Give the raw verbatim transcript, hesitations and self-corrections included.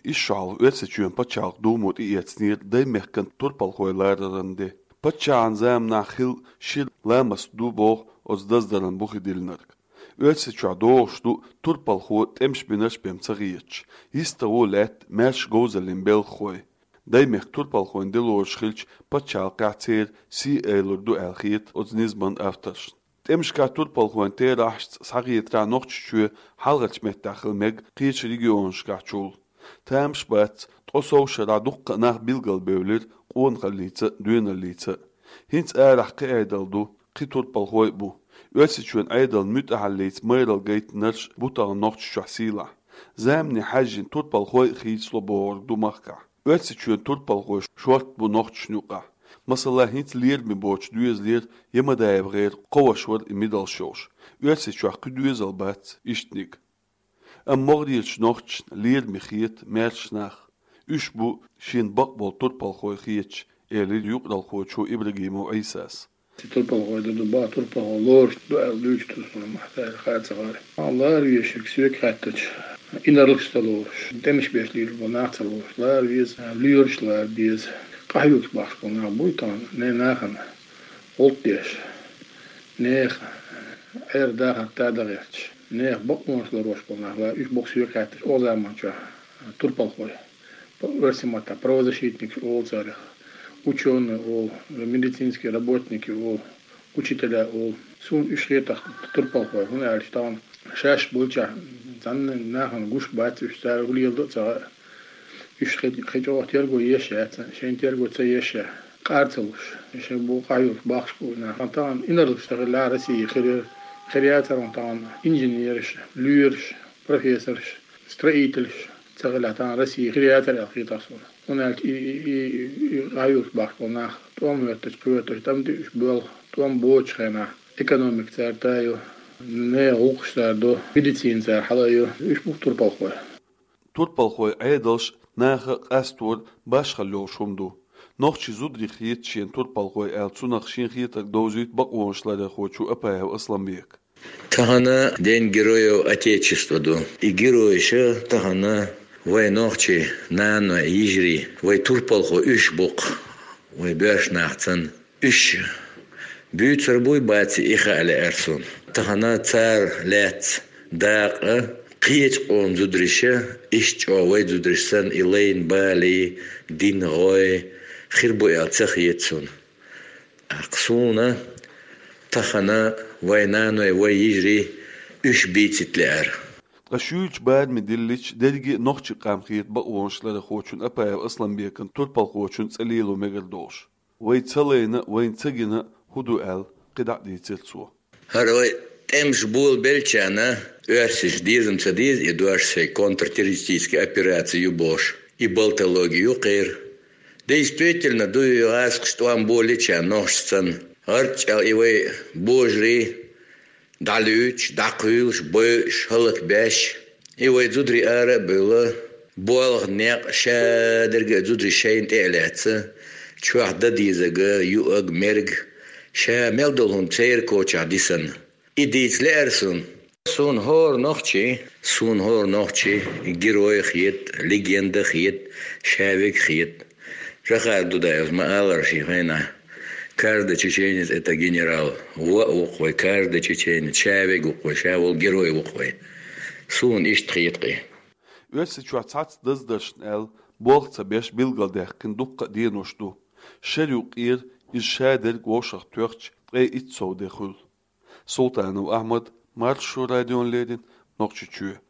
Ishal uetsechuen pachal dumut i etsnir de mechkan turpalhoy lærarande. Pachan zam nachil shil lamas dubo os dazdaran bukhidilnark. Uetsecha doshtu turpalho temshbinash bemtsagich. Istawo let mersh gozalim belkhoy. De mech turpalhoin deloshkhilch pachal qatser si elurdu elkhit os nizban aftash. Temshka turpalhoin terachs sagitra nochchu halgach metakhil meg qich regionskachul. Tamshbat tosowshara dukka nach bilgal bevlir qon khalitsa duenalitsa. Hins erach qeidaldu qiturpalhoy bu. Uetsechuen eidal mütahallits meiral geit ners butal nocht shasila. Zamni hajin turpalhoy khitslobor dumaka. Uetsechuen turpalhoy short bu nocht shnuqa. Masala hins lier mi boch dues lier yemadayevger qowashwar imidal shosh. Uetsechua qduesal bat ishtnik. Am mordielch nocht lier mi khiet merchnach. Ushbu shin bakbol turpalhoy khiech elir yuqdal khochu Ibrahimo Aysas. Turpalhoy da ba turpalhoy lor do elduch tusuna mahtar khatsagar. Allah riyeshik süek khattach. Inarlıkstalar, demiş beşliğir bu nahtalar, biz lüyorçlar, biz kahvuk başkanlar bu tan ne nahan olt diş ne er daha hatta da geç ne bakmışlar başkanlar üç boksiyok atış o zamança turpalhoy versimata правозащитник о царях ученые о медицинские работники о учителя о сун üç летах turpalhoy он альштан шаш bulça zanne nahan guş bat üç tane yılda ça üç xeç o tergo yaşa şen tergo ça yaşa qartılış şen bu qayıp baxş bu nahan inarlık şagılar rasi xir xiriyatlar ontan injiniyer lüyer profesör stроитель şagılatan rasi xiriyatlar aqitasın onalt qayıp baxş ona tom ötüş ötüş tam düş bol tom boçxana ekonomik tartayo ne oquşlarda medisinser halayo üç bu turpalhoy Turpalhoy aydalsh naha qastur başxallo shumdu. Noqchi zudri khiyet chen turpalhoy altsuna khshin khiyetak dozit baqonshlara khochu apayev Aslanbek. Tahana День героев Отечества ду. И герои ше tahana vay noqchi nano yijri vay turpalhoy üç buq vay beş nahtsan üç büyütser boy batsi iha ala ersun. Tahana tsar let daq qiyech on zudrisha ish ovay zudrishsan ilayn bali din goy khirbo yatsa khiyetsun. Aqsuna tahana vaynano vay yijri üç bititler. Qashüç bad midillich dergi noqchi qamkhiyet ba onshlara khochun apayev Aslanbekın turpalhochun tsalilo megerdosh. Vay tsaleyna vay tsagina hudu el qida ditselsu. Haroy темш бул белчана örsüş dizim çadiz eduarse kontrтеррористические операции юбош и болтологию qir. Действительно дую аск что am болича ношсан. Арч ивай божри далюч дақылш бош халык беш. Ивай зудри ара было болг неq шадерге зудри шейн телятsa. Чуахда дизага юаг мерг ша мелдолун цейр коcha disan. Идитслерсун сун хор нохчи сун хор нохчи герой хит легенда хит шавик хит жахарду даев маалар шихена каждый чеченец это генерал во уквой каждый чеченец шавик уквой шавол герой уквой сун ишт хитqi Öse chuatsats dazdashn el boltsa besh bilgaldehkin dukka dienoshtu sheryuq ir iz shader goshaq törch e itso dekhul Sultanov Ahmad Marşu Radyon Ledin Nokçuçu